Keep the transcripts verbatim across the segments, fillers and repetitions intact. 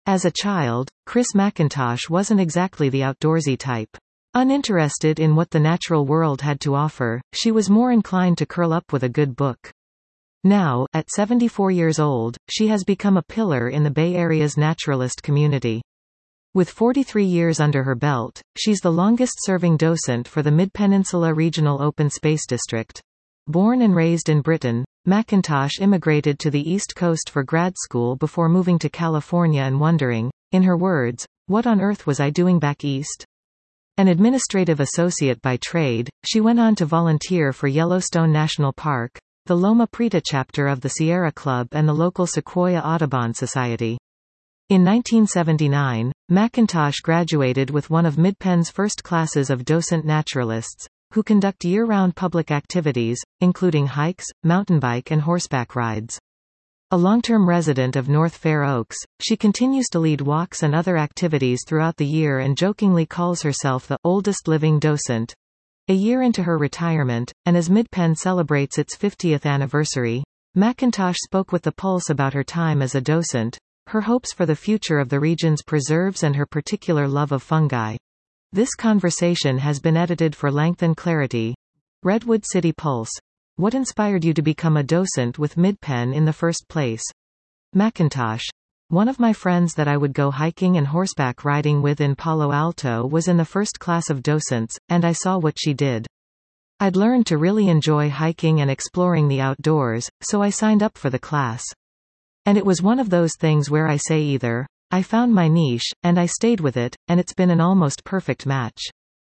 As a child, Chris McIntosh wasn't exactly the outdoorsy type. Uninterested in what the natural world had to offer, she was more inclined to curl up with a good book. Now, at seventy-four years old, she has become a pillar in the Bay Area's naturalist community. With forty-three years under her belt, she's the longest-serving docent for the Mid-Peninsula Regional Open Space District. Born and raised in Britain, McIntosh immigrated to the East Coast for grad school before moving to California and wondering, in her words, "What on earth was I doing back east?" An administrative associate by trade, she went on to volunteer for Yellowstone National Park, the Loma Prieta chapter of the Sierra Club and the local Sequoia Audubon Society. In nineteen seventy-nine, McIntosh graduated with one of Mid-Penn's first classes of docent naturalists, who conduct year-round public activities, including hikes, mountain bike and horseback rides. A long-term resident of North Fair Oaks, she continues to lead walks and other activities throughout the year and jokingly calls herself the oldest living docent. A year into her retirement, and as Mid-Penn celebrates its fiftieth anniversary, McIntosh spoke with The Pulse about her time as a docent, her hopes for the future of the region's preserves and her particular love of fungi. This conversation has been edited for length and clarity. Redwood City Pulse. What inspired you to become a docent with Mid-Penn in the first place? McIntosh. One of my friends that I would go hiking and horseback riding with in Palo Alto was in the first class of docents, and I saw what she did. I'd learned to really enjoy hiking and exploring the outdoors, so I signed up for the class. And it was one of those things where I say either, I found my niche, and I stayed with it, and it's been an almost perfect match.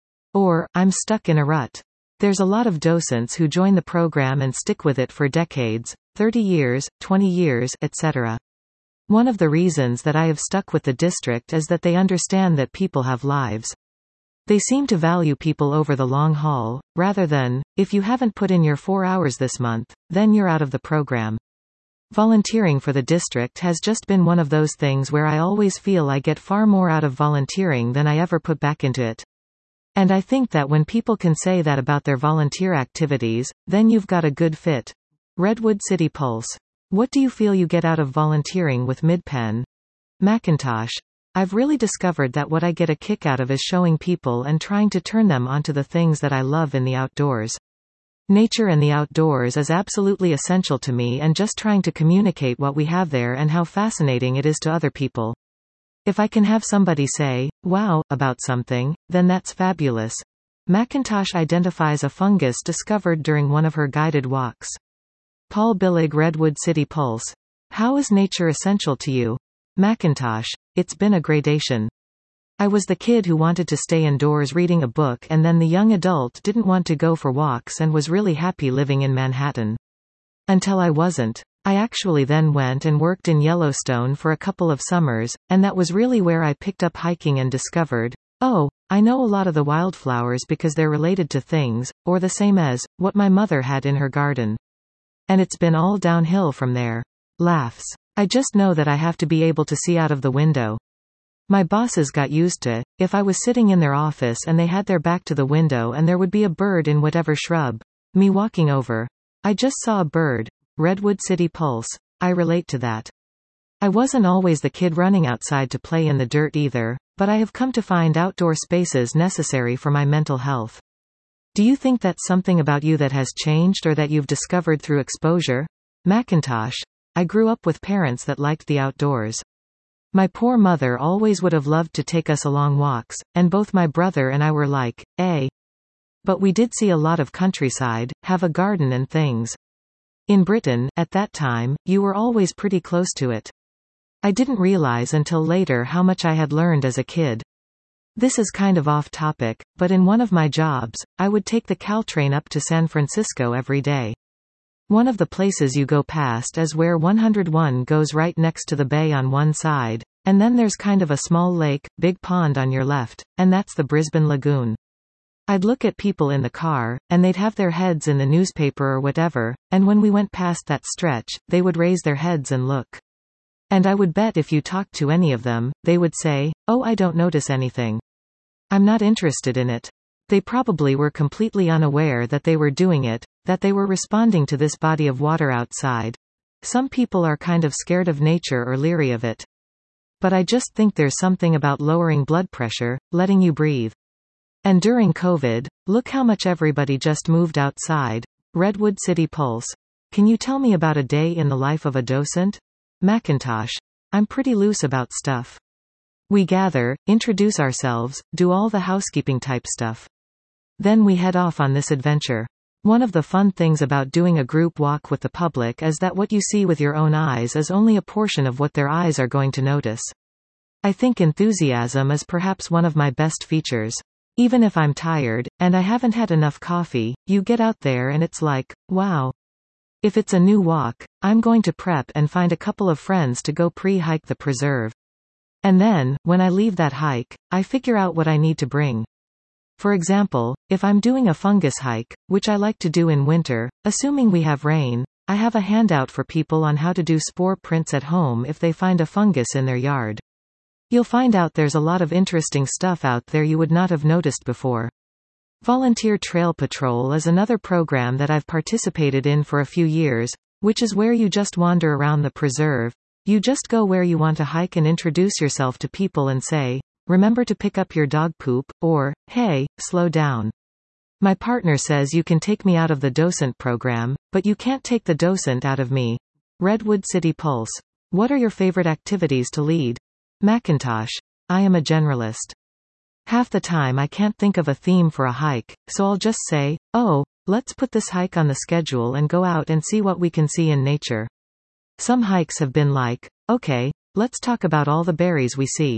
Or, I'm stuck in a rut. There's a lot of docents who join the program and stick with it for decades, thirty years, twenty years, et cetera. One of the reasons that I have stuck with the district is that they understand that people have lives. They seem to value people over the long haul, rather than, if you haven't put in your four hours this month, then you're out of the program. Volunteering for the district has just been one of those things where I always feel I get far more out of volunteering than I ever put back into it. And I think that when people can say that about their volunteer activities, then you've got a good fit. Redwood City Pulse. What do you feel you get out of volunteering with Mid-Penn? McIntosh. I've really discovered that what I get a kick out of is showing people and trying to turn them onto the things that I love in the outdoors. Nature and the outdoors is absolutely essential to me, and just trying to communicate what we have there and how fascinating it is to other people. If I can have somebody say, wow, about something, then that's fabulous. McIntosh identifies a fungus discovered during one of her guided walks. Paul Billig, Redwood City Pulse. How is nature essential to you? McIntosh. It's been a gradation. I was the kid who wanted to stay indoors reading a book, and then the young adult didn't want to go for walks and was really happy living in Manhattan. Until I wasn't. I actually then went and worked in Yellowstone for a couple of summers, and that was really where I picked up hiking and discovered, oh, I know a lot of the wildflowers because they're related to things, or the same as, what my mother had in her garden. And it's been all downhill from there. Laughs. I just know that I have to be able to see out of the window. My bosses got used to, if I was sitting in their office and they had their back to the window and there would be a bird in whatever shrub, me walking over. I just saw a bird. Redwood City Pulse. I relate to that. I wasn't always the kid running outside to play in the dirt either, but I have come to find outdoor spaces necessary for my mental health. Do you think that's something about you that has changed or that you've discovered through exposure? McIntosh. I grew up with parents that liked the outdoors. My poor mother always would have loved to take us along walks, and both my brother and I were like, eh. But we did see a lot of countryside, have a garden and things. In Britain, at that time, you were always pretty close to it. I didn't realize until later how much I had learned as a kid. This is kind of off topic, but in one of my jobs, I would take the Caltrain up to San Francisco every day. One of the places you go past is where one oh one goes right next to the bay on one side, and then there's kind of a small lake, big pond on your left, and that's the Brisbane Lagoon. I'd look at people in the car, and they'd have their heads in the newspaper or whatever, and when we went past that stretch, they would raise their heads and look. And I would bet if you talked to any of them, they would say, oh, I don't notice anything. I'm not interested in it. They probably were completely unaware that they were doing it, that they were responding to this body of water outside. Some people are kind of scared of nature or leery of it. But I just think there's something about lowering blood pressure, letting you breathe. And during COVID, look how much everybody just moved outside. Redwood City Pulse. Can you tell me about a day in the life of a docent? Macintosh. I'm pretty loose about stuff. We gather, introduce ourselves, do all the housekeeping type stuff. Then we head off on this adventure. One of the fun things about doing a group walk with the public is that what you see with your own eyes is only a portion of what their eyes are going to notice. I think enthusiasm is perhaps one of my best features. Even if I'm tired, and I haven't had enough coffee, you get out there and it's like, wow. If it's a new walk, I'm going to prep and find a couple of friends to go pre-hike the preserve. And then, when I leave that hike, I figure out what I need to bring. For example, if I'm doing a fungus hike, which I like to do in winter, assuming we have rain, I have a handout for people on how to do spore prints at home if they find a fungus in their yard. You'll find out there's a lot of interesting stuff out there you would not have noticed before. Volunteer Trail Patrol is another program that I've participated in for a few years, which is where you just wander around the preserve. You just go where you want to hike and introduce yourself to people and say, remember to pick up your dog poop, or, hey, slow down. My partner says you can take me out of the docent program, but you can't take the docent out of me. Redwood City Pulse. What are your favorite activities to lead? Macintosh. I am a generalist. Half the time I can't think of a theme for a hike, so I'll just say, oh, let's put this hike on the schedule and go out and see what we can see in nature. Some hikes have been like, okay, let's talk about all the berries we see.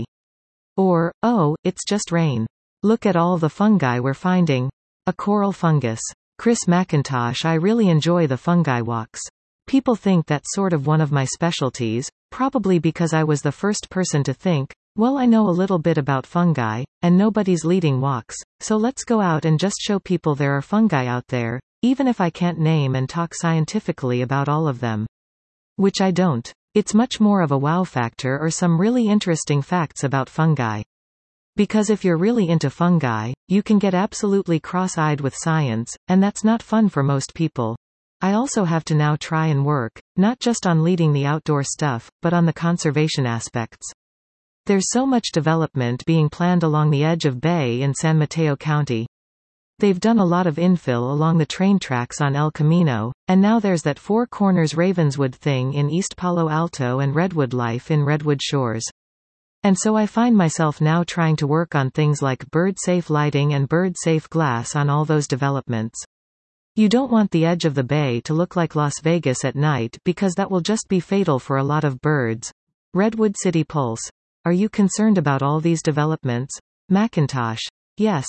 Or, oh, it's just rain. Look at all the fungi we're finding. A coral fungus. Chris Macintosh. I really enjoy the fungi walks. People think that's sort of one of my specialties, probably because I was the first person to think, well, I know a little bit about fungi, and nobody's leading walks, so let's go out and just show people there are fungi out there, even if I can't name and talk scientifically about all of them. Which I don't. It's much more of a wow factor or some really interesting facts about fungi. Because if you're really into fungi, you can get absolutely cross-eyed with science, and that's not fun for most people. I also have to now try and work, not just on leading the outdoor stuff, but on the conservation aspects. There's so much development being planned along the edge of Bay in San Mateo County. They've done a lot of infill along the train tracks on El Camino, and now there's that Four Corners Ravenswood thing in East Palo Alto and Redwood Life in Redwood Shores. And so I find myself now trying to work on things like bird-safe lighting and bird-safe glass on all those developments. You don't want the edge of the bay to look like Las Vegas at night because that will just be fatal for a lot of birds. Redwood City Pulse. Are you concerned about all these developments? Macintosh. Yes.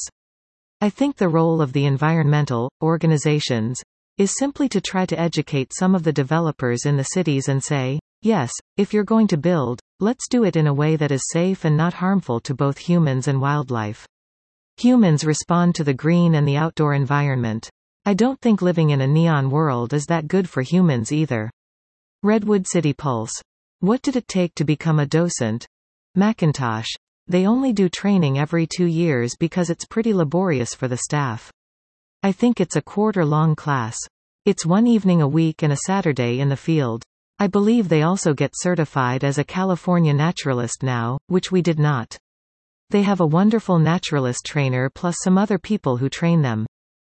I think the role of the environmental organizations is simply to try to educate some of the developers in the cities and say, yes, if you're going to build, let's do it in a way that is safe and not harmful to both humans and wildlife. Humans respond to the green and the outdoor environment. I don't think living in a neon world is that good for humans either. Redwood City Pulse. What did it take to become a docent? Macintosh. They only do training every two years because it's pretty laborious for the staff. I think it's a quarter-long class. It's one evening a week and a Saturday in the field. I believe they also get certified as a California naturalist now, which we did not. They have a wonderful naturalist trainer plus some other people who train them.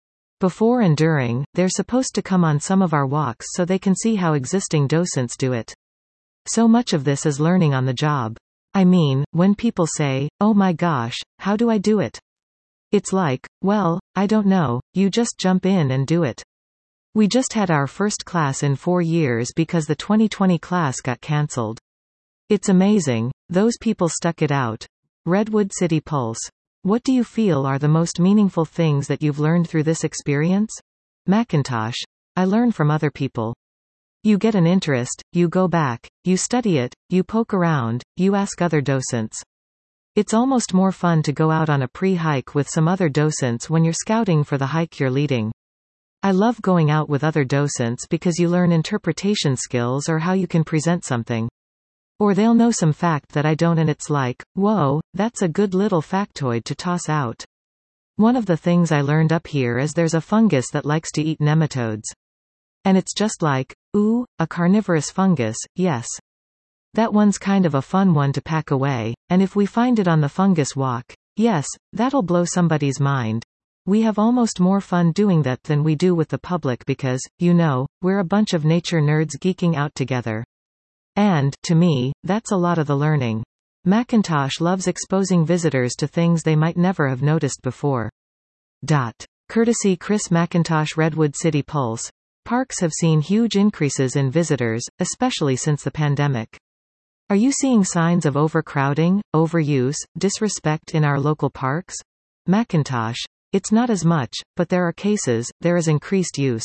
Before and during, they're supposed to come on some of our walks so they can see how existing docents do it. So much of this is learning on the job. I mean, when people say, oh my gosh, how do I do it? It's like, well, I don't know, you just jump in and do it. We just had our first class in four years because the twenty twenty class got cancelled. It's amazing, those people stuck it out. Redwood City Pulse. What do you feel are the most meaningful things that you've learned through this experience? Macintosh. I learn from other people. You get an interest, you go back, you study it, you poke around, you ask other docents. It's almost more fun to go out on a pre-hike with some other docents when you're scouting for the hike you're leading. I love going out with other docents because you learn interpretation skills or how you can present something. Or they'll know some fact that I don't and it's like, whoa, that's a good little factoid to toss out. One of the things I learned up here is there's a fungus that likes to eat nematodes. And it's just like, ooh, a carnivorous fungus, yes. That one's kind of a fun one to pack away, and if we find it on the fungus walk, yes, that'll blow somebody's mind. We have almost more fun doing that than we do with the public because, you know, we're a bunch of nature nerds geeking out together. And, to me, that's a lot of the learning. Macintosh loves exposing visitors to things they might never have noticed before. Dot. Courtesy Chris McIntosh. Redwood City Pulse. Parks have seen huge increases in visitors, especially since the pandemic. Are you seeing signs of overcrowding, overuse, disrespect in our local parks? Macintosh. It's not as much, but there are cases, there is increased use.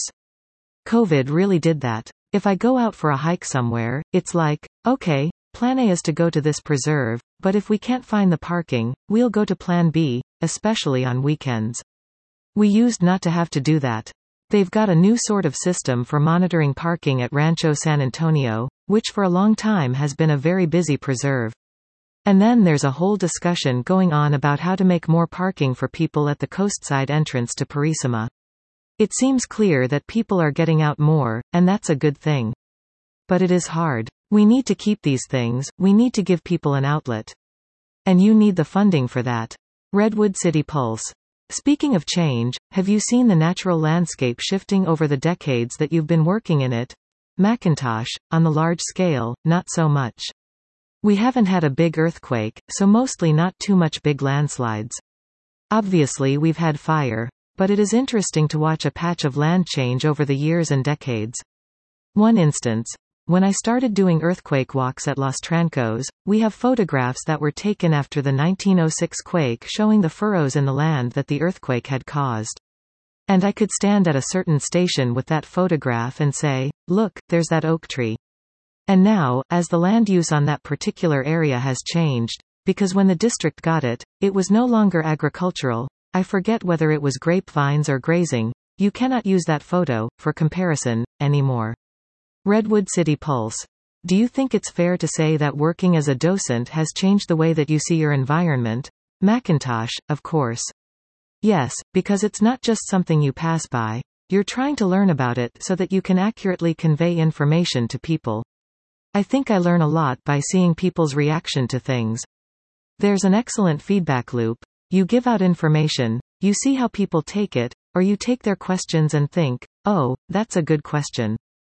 COVID really did that. If I go out for a hike somewhere, it's like, okay, plan A is to go to this preserve, but if we can't find the parking, we'll go to plan B, especially on weekends. We used not to have to do that. They've got a new sort of system for monitoring parking at Rancho San Antonio, which for a long time has been a very busy preserve. And then there's a whole discussion going on about how to make more parking for people at the coastside entrance to Purisima. It seems clear that people are getting out more, and that's a good thing. But it is hard. We need to keep these things, we need to give people an outlet. And you need the funding for that. Redwood City Pulse. Speaking of change, have you seen the natural landscape shifting over the decades that you've been working in it? Macintosh. On the large scale, not so much. We haven't had a big earthquake, so mostly not too much big landslides. Obviously we've had fire, but it is interesting to watch a patch of land change over the years and decades. One instance. When I started doing earthquake walks at Los Trancos, we have photographs that were taken after the nineteen oh six quake showing the furrows in the land that the earthquake had caused. And I could stand at a certain station with that photograph and say, look, there's that oak tree. And now, as the land use on that particular area has changed, because when the district got it, it was no longer agricultural, I forget whether it was grapevines or grazing, you cannot use that photo, for comparison, anymore. Redwood City Pulse. Do you think it's fair to say that working as a docent has changed the way that you see your environment? Macintosh, of course. Yes, because it's not just something you pass by. You're trying to learn about it so that you can accurately convey information to people. I think I learn a lot by seeing people's reaction to things. There's an excellent feedback loop. You give out information, you see how people take it, or you take their questions and think, oh, that's a good question.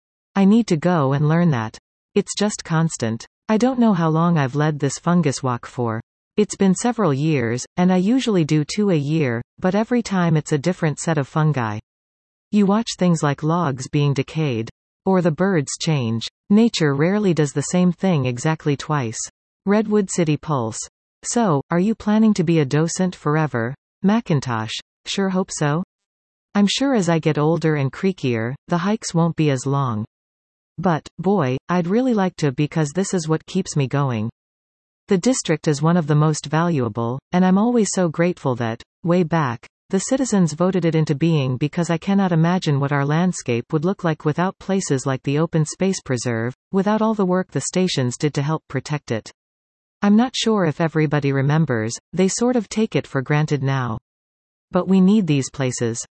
I need to go and learn that. It's just constant. I don't know how long I've led this fungus walk for. It's been several years, and I usually do two a year, but every time it's a different set of fungi. You watch things like logs being decayed. Or the birds change. Nature rarely does the same thing exactly twice. Redwood City Pulse. So, are you planning to be a docent forever? Macintosh. Sure hope so. I'm sure as I get older and creakier, the hikes won't be as long. But, boy, I'd really like to because this is what keeps me going. The district is one of the most valuable, and I'm always so grateful that, way back, the citizens voted it into being because I cannot imagine what our landscape would look like without places like the Open Space Preserve, without all the work the stations did to help protect it. I'm not sure if everybody remembers, they sort of take it for granted now. But we need these places.